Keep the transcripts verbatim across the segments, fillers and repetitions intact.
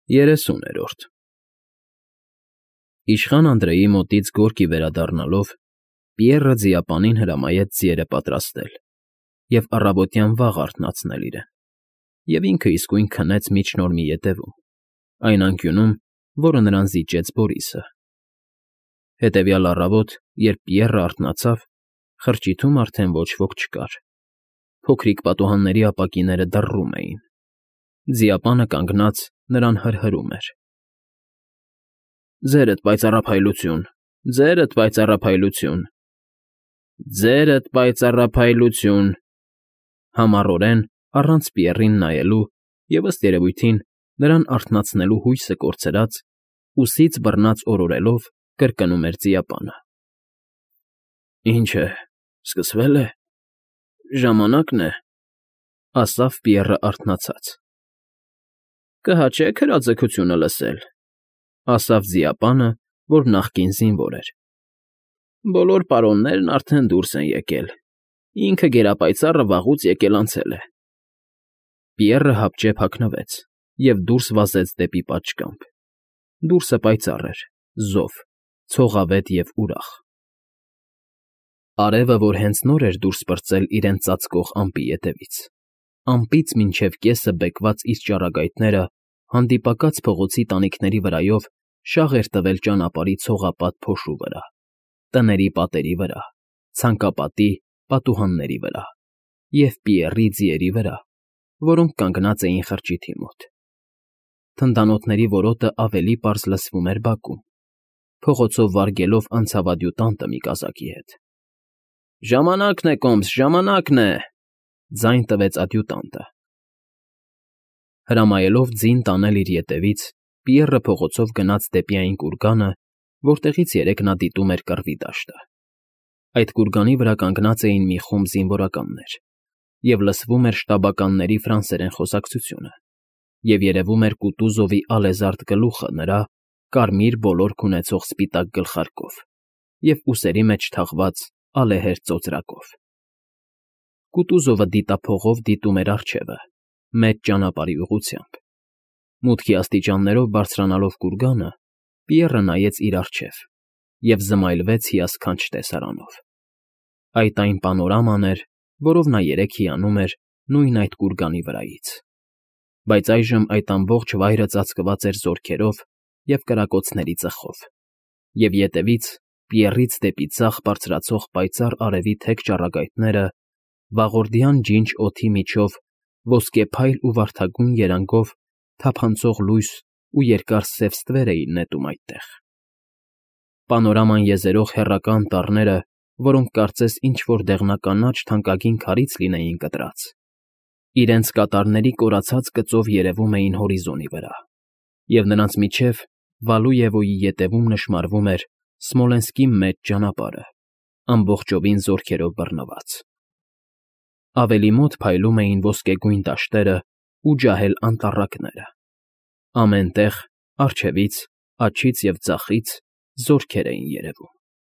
Երեսուներորդ Իշխան Անդրեի մոտից գորգի վերադառնալով, Պիեռը ձիապանին հրամայեց ձիերը պատրաստել և առավոտյան վաղ արթնացնել իրեն, և ինքը իսկույն քնեց միջնորմի ետևում, այն անկյունում, որը նրան զիջեց Բորիսը։ Հետևյալ առավոտ, երբ Պիեռը արթնացավ, խրճիթում արդեն ոչ ոք չկար, փոքրիկ պատուհանների ապակիները դռռում էին, ձիապանը կանգնած նրան հրհրում էր. «Ձերդ պայծառափայլություն, ձերդ պայծառափայլություն, ձերդ պայծառափայլություն», համառորեն, առանց Պիեռին նայելու և, ըստ երևույթին, նրան արթնացնելու հույսը կորցրած, ուսից բռնած օրորելով կրկնում էր ձիապանը։ «Ինչ է, սկսվե՞լ է, ժամանակն է», ֊ ասավ Պիեռը արթնացած։ «Կհաճե՞ք հրաձգությունը լսել», ֊ ասավ ձիապանը, որ նախկին զինվոր էր։ «Բոլոր պարոններն արդեն դուրս են եկել, ինքը գերապայծառը վաղուց եկել֊անցել է»։ Պիեռը հապճեպ հագնվեց և դուրս վազեց դեպի պատշգամբ։ Դուրսը պայծառ էր, զով, ցողավետ և ուրախ։ Արևը, որ հենց նոր էր դուրս պրծել իրեն ծածկող ամպի ետևից, ամպից մինչև կեսը բեկված իր ճառագայթները հանդիպակաց փողոցի տանիքների վրայով շաղ էր տվել ճանապարհի ցողապատ փոշու վրա, տների պատերի վրա, ցանկապատի, պատուհանների վրա և Պիեռի ձիերի վրա, որոնք կանգնած էին խրճիթի մոտ։ Թնդանոթների որոտը ավելի պարզ լսվում էր բակում, փողոցով վարգելով անցավադյուտանտը մի կազակի հետ։ «Ժամանակն է, կոմս, ժամանակն է», ֊ ձայն տվեց ադյուտանտը։ Հրամայելով ձին տանել իր ետևից, Պիեռը փողոցով գնաց դեպի այն կուրգանը, որտեղից երեկ նա դիտում էր կռվի դաշտը։ Այդ կուրգանի վրա կանգնած էին մի խումբ զինվորականներ, և լսվում էր շտաբականների ֆրանսերեն խոսակցությունը, և երևում էր Կուտուզովի ալեզարդ գլուխը նրա, կարմիր բոլորք ունեցող սպիտակ գլխարկով և ուսերի մեջ թաղված ալեհեր ծոծրակով։ Կուտուզովը դիտափողով դիտում էր առջևը, մեծ ճանապարհի ուղղությամբ։ Մուտքի աստիճաններով բարձրանալով կուրգանը, Պիեռը նայեց իր առջև և զմայլվեց հիասքանչ տեսարանով։ Այդ այն պանորաման էր, որով նա երեկ հիանում էր նույն այդ կուրգանի վրայից։ Բայց այժմ այդ ամբողջ վայրը ծածկված էր զորքերով և կրակոցների ծխով, և ետևից, Պիեռից դեպի ձախ բարձրացող պայծառ արևի թեք ճառագայթները վաղորդյան ջինջ օդի միջով ոսկեփայլ ու վարդագույն երանգով թափանցող լույս ու երկար սև ստվեր էին նետում այդտեղ։ Պանորաման եզերող հեռակա անտառները, որոնք կարծես ինչ֊որ դեղնականաչ թանկագին քարից լինեին կտրած, իրենց կատարների կորացած կծով երևում էին հորիզոնի վրա, և նրանց միջև Վալուևոյի ետևում նշմարվում էր Սմոլենսկի մեծ ճանապարհը, ամբողջովին զորքերով բռնված։ Ավելի մոտ փայլում էին ոսկեգույն դաշտերն ու ջահել անտառակները։ Ամեն տեղ, առջևից, աջից և ձախից զորքեր էին երևում։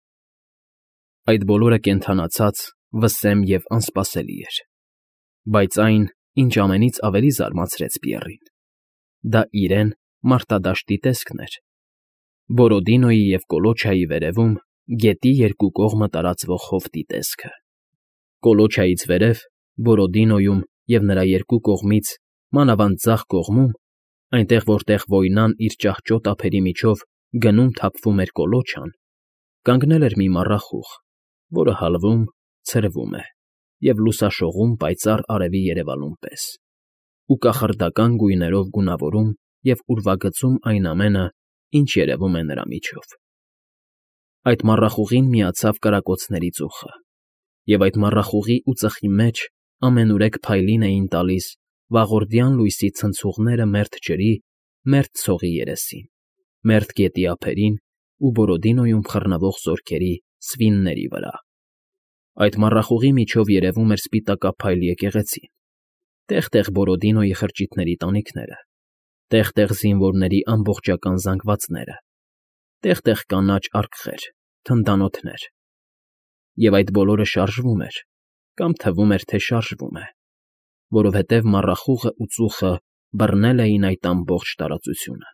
Այդ բոլորը կենդանացած, վսեմ և անսպասելի էր։ Բայց այն, ինչ ամենից ավելի զարմացրեց Պիեռին, դա իրեն մարտադաշտի տեսքն էր։ Բորոդինոյի և Կոլոչայի վերևում գետի երկու կողմը տարածվող հովտի տեսքը։ Կոլոչայից վերև, Բորոդինոյում և նրա երկու կողմից, մանավանդ ձախ կողմում, այնտեղ, որտեղ Ոյնան իր ճահճոտ ափերի միջով գնում֊թափվում էր Կոլոչան, կանգնել էր մի մառախուղ, որը հալվում, ցրվում է և լուսաշողում պայծառ արևի երևալուն պես, ու կախարդական գույներով գունավորում և ուրվագծում այն ամենը, ինչ երևում է նրա միջով։ Այդ մառախուղին միացավ կրակոցների ծուխը, և այդ մառախուղի ու ծխի մեջ ամենուրեք փայլին էին տալիս վաղորդյան լույսի ցնցուղները մերթ ջրի, մերթ ցողի երեսին, մերթ գետի ափերին ու Բորոդինոյում խռնվող զորքերի սվինների վրա։ Այդ մառախուղի միջով երևում էր սպիտակափայլ եկեղեցին, տեղ֊տեղ Բորոդինոյի խրճիթների տանիքները, տեղ֊տեղ զինվորների ամբողջական զանգվածները, տեղ֊տեղ կանաչ արկղեր, թնդանոթներ։ Եվ այդ բոլորը շարժվում էր, կամ թվում էր, թե շարժվում է, որովհետև մառախուղն ու ծուխը բռնել էին այդ ամբողջ տարածությունը։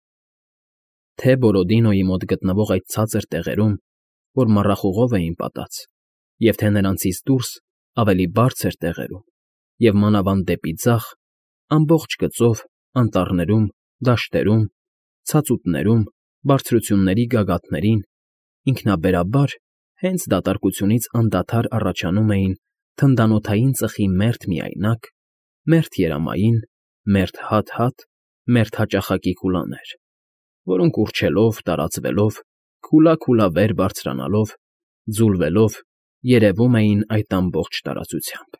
Թե Բորոդինոյի մոտ գտնվող այդ ցածր տեղերում, որ մառախուղով էին պատած, և թե նրանցից դուրս ավելի բարձր տեղերում, և մանավանդ դեպի ձախ, ամբողջ գծով, անտառներում, դաշտերում, ցածուտներում, բարձրությունների գագաթներին, ինքնաբերաբար, հենց դատարկությունից անդադար առաջանում էին թնդանոթային ծխի մերթ միայնակ, մերթ երամային, մերթ հատ֊հատ, մերթ հաճախակի քուլաներ, որոնք ուռչելով, տարածվելով, քուլա֊քուլա վեր բարձրանալով, ձուլվելով, երևում էին այդ ամբողջ տարածությամբ։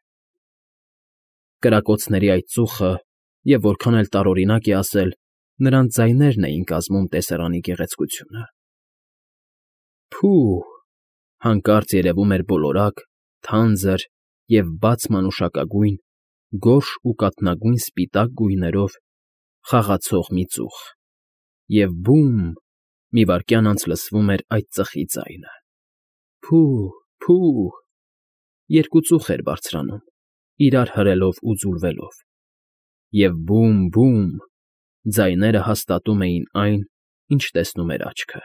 Կրակոցների այդ ծուխը, և որքան էլ տարօրինակ է ասել, նրանց ձայներն էին կազմում տեսարանի գեղեցկությունը։ Փո՜ւ… Հանկարծ երևում էր բոլորակ, թանձր և բաց մանուշակագույն, գորշ ու կաթնագույն սպիտակ գույներով խաղացող մի ծուխ, և բում… մի վայրկյան անց լսվում էր այդ ծխի ձայնը. փո՜ւ… փո՜ւ… երկու ծուխ էր բարձրանում, իրար հրելով ու ձուլվելով, և բում… բում… ձայները հաստատում էին այն, ինչ տեսնում էր աչքը։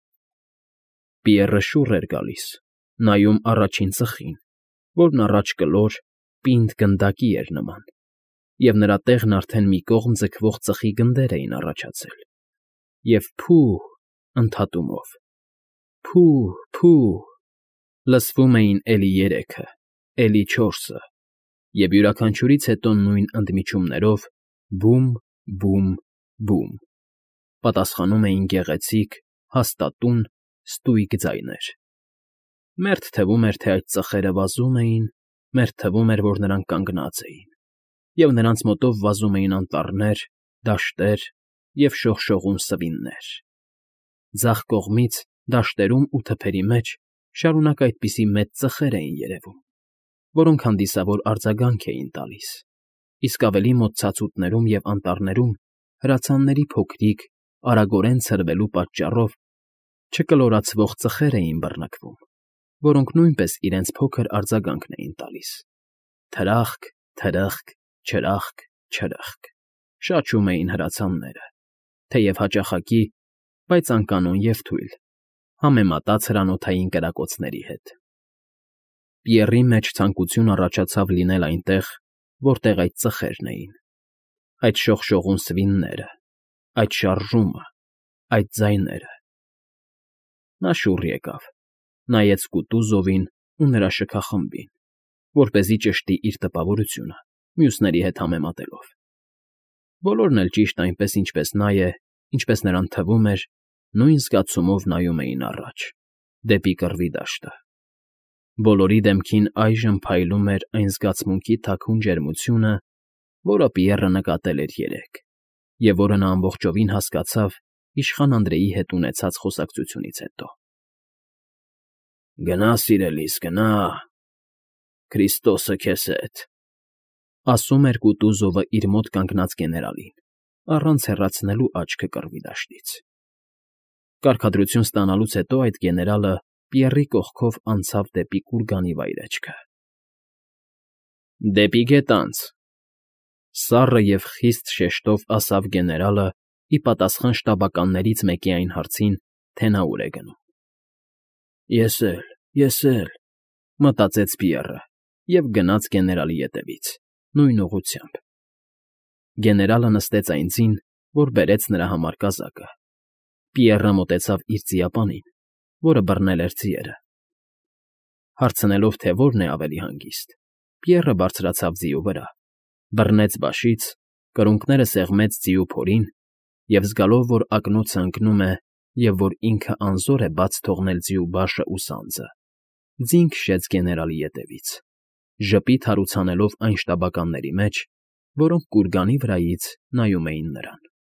Պիեռը շուռ էր գալիս, նայում առաջին ծխին, որն առաջ կլոր, պինդ գնդակի էր նման, և նրա տեղն արդեն մի կողմ ձգվող ծխի գնդեր էին առաջացել, և փո՜ւ… ընդհատումով, փո՜ւ… փո՜ւ… լսվում էին էլի երեքը, էլի չորսը, և յուրաքանչյուրից հետո նույն ընդմիջումներով՝ բում… բում… բում… պատասխանում էին գեղեցիկ, հաստատուն, ստույգ ձայներ։ Մերթ թվում էր, թե այդ ծխերը վազում էին, մերթ թվում էր, որ նրանք կանգնած էին, և նրանց մոտով վազում էին անտառներ, դաշտեր և շողշողուն սվիններ։ Ձախ կողմից, դաշտերում ու թփերի մեջ շարունակ այդպիսի մեծ ծխեր էին երևում, որոնք հանդիսավոր արձագանք էին տալիս, իսկ ավելի մոտ ցածուտներում և անտառներում հրացանների փոքրիկ, արագորեն ցրվելու պատճառով չկլորացվող ծխեր էին բռնկվում, որոնք նույնպես իրենց փոքր արձագանքն էին տալիս. թրախկ… թրխկ… չրախկ… չրխկ… շաչում էին հրացանները, թեև հաճախակի, բայց անկանոն և թույլ, համեմատած հրանոթային կրակոցների հետ։ Պիեռի մեջ ցանկություն առաջացավ լինել այնտեղ, որտեղ այդ ծխերն էին, այդ շողշողուն սվինները, այդ շարժումը, այդ ձայները։ Նա շուռ եկավ, նայեց Կուտուզովին ու նրա շքախմբին, որպեսզի ճշտի իր տպավորությունը, մյուսների հետ համեմատելով։ Բոլորն էլ ճիշտ այնպես, ինչպես նա է, ինչպես նրան թվում էր, նույն զգացումով նայում էին առաջ, դեպի կռվի դաշտը։ Բոլորի դեմքին այժմ փայլում էր այն զգացմունքի թաքուն ջերմությունը, որը Պիեռը նկատել էր երեկ, և որը նա ամբողջովին հասկացավ իշխան Անդրեի հետ ունեցած խոսակցությունից հետո։ «Գնա, սիրելիս, գնա… Քրիստոսը քեզ հետ», ֊ ասում էր Կուտուզովը իր մոտ կանգնած գեներալին, առանց հեռացնելու աչքը կռվի դաշտից։ Կարգադրություն ստանալուց հետո այդ գեներալը Պիեռի կողքով անցավ դեպի կուրգանի վայրէջքը։ «Դեպի գետանց», ֊ սառը և խիստ շեշտով ասավ գեներալը ի պատասխան շտաբականներից մեկի այն հարցին, թե նա ուր է գնում։ «Ես էլ, ես էլ…» մտածեց Պիեռը և գնաց գեներալի ետևից, նույն ուղղությամբ։ Գեներալը նստեց այն ձին, որ բերեց նրա համար կազակը։ Պիեռը մոտեցավ իր ծիապանին, որը բռնել էր ձիերը։ Հարցնելով, թե որն է ավելի հանգիստ, Պիեռը բարձրացավ ձիու վրա, բռնեց բաշից, կրունկները սեղմեց ձիու փորին և, զգալով, որ ակնոցը ընկնում է և որ ինքը անզոր է բաց թողնել ձիու բաշն ու սանձը, ձին քշեց գեներալի ետևից, ժպիտ հարուցանելով այն շտաբականների մեջ, որոնք կուրգանի վրայից նայում էին նրան։